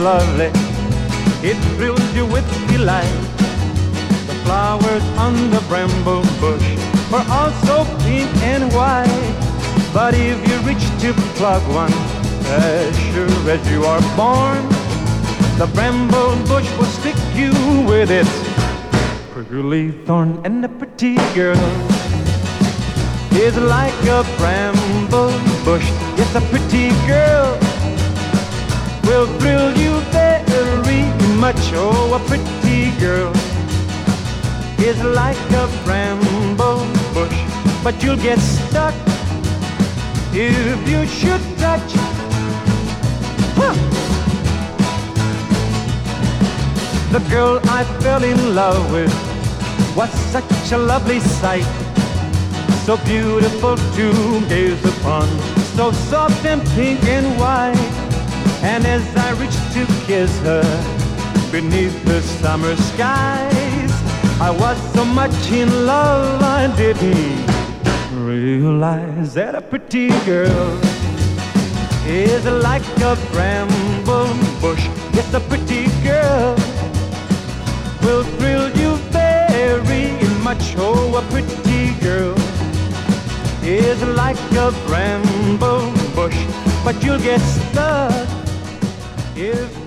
lovely, it thrills you with delight. The flowers on the bramble bush were also pink and white. But if you reach to pluck one, as sure as you are born, the bramble bush will stick you with its prickly thorn. And the pretty girl is like a bramble bush. Yes, a pretty girl will thrill you very much. Oh, a pretty girl is like a bramble bush, but you'll get stuck if you should touch. Huh. The girl I fell in love with was such a lovely sight, so beautiful to gaze upon, so soft and pink and white. And as I reached to kiss her beneath the summer skies, I was so much in love I didn't realize that a pretty girl is like a bramble bush. Yes, a pretty girl will thrill you very much. Oh, a pretty girl is like a bramble bush, but you'll get stuck if